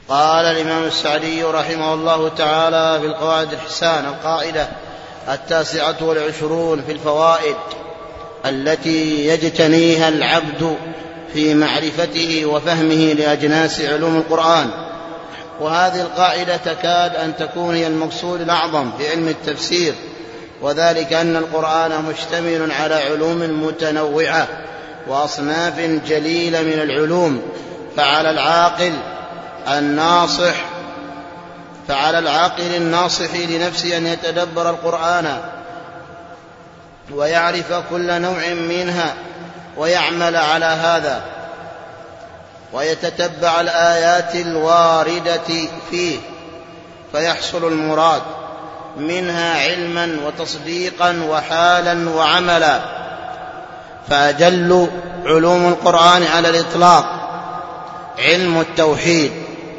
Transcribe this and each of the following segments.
قال الإمام السعدي رحمه الله تعالى في القواعد الحسان القاعدة 29 في الفوائد التي يجتنيها العبد في معرفته وفهمه لأجناس علوم القرآن. وهذه القاعدة تكاد أن تكون هي المقصود الأعظم في علم التفسير، وذلك أن القرآن مشتمل على علوم متنوعة وأصناف جليلة من العلوم، فعلى العاقل الناصح لنفسه أن يتدبر القرآن ويعرف كل نوع منها ويعمل على هذا، ويتتبع الآيات الواردة فيه فيحصل المراد منها علما وتصديقا وحالا وعملا. فأجل علوم القرآن على الإطلاق علم التوحيد،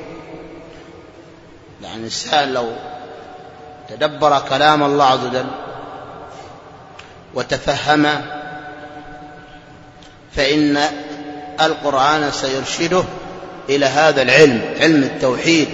يعني الإنسان لو تدبر كلام الله عز وجل وتفهم فإن القرآن سيرشده إلى هذا العلم، علم التوحيد.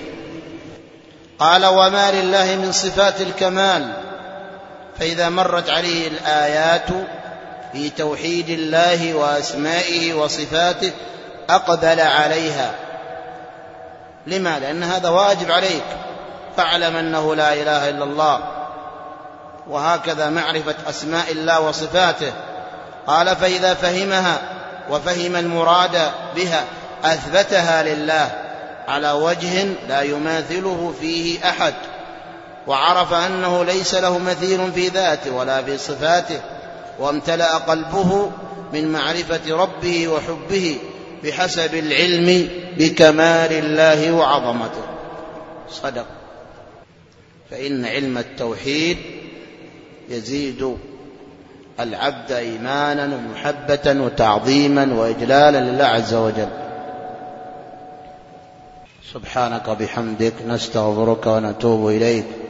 قال: وما لله من صفات الكمال، فإذا مرت عليه الآيات في توحيد الله وأسمائه وصفاته أقبل عليها. لما؟ لأن هذا واجب عليك، فاعلم أنه لا إله إلا الله، وهكذا معرفة أسماء الله وصفاته. قال: فإذا فهمها وفهم المراد بها أثبتها لله على وجه لا يماثله فيه أحد، وعرف أنه ليس له مثيل في ذاته ولا في صفاته، وامتلأ قلبه من معرفة ربه وحبه بحسب العلم بكمال الله وعظمته. صدق. فإن علم التوحيد يزيد العبد إيمانا ومحبة وتعظيما وإجلالا لله عز وجل. سبحانك بحمدك نستغفرك ونتوب إليك.